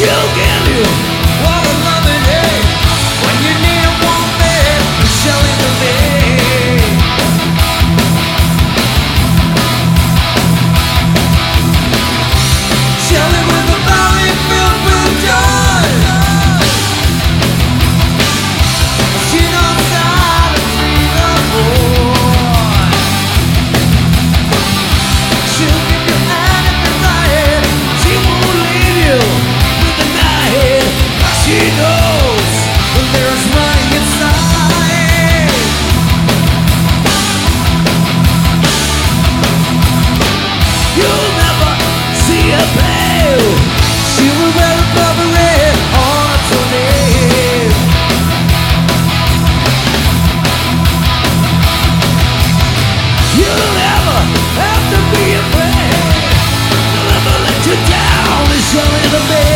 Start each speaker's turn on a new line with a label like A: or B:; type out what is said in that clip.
A: She'll give you all the love and hate when you need a woman. Shelly the maid. Shelly with a belly filled with joy. She knows how to treat a boy. She'll give you anything right. She won't leave you with a knife. She knows when there's running inside. You'll never see her pale. She will wear a Burberry on a toenail. You'll never have to be afraid. They'll never let you down. It's only the man.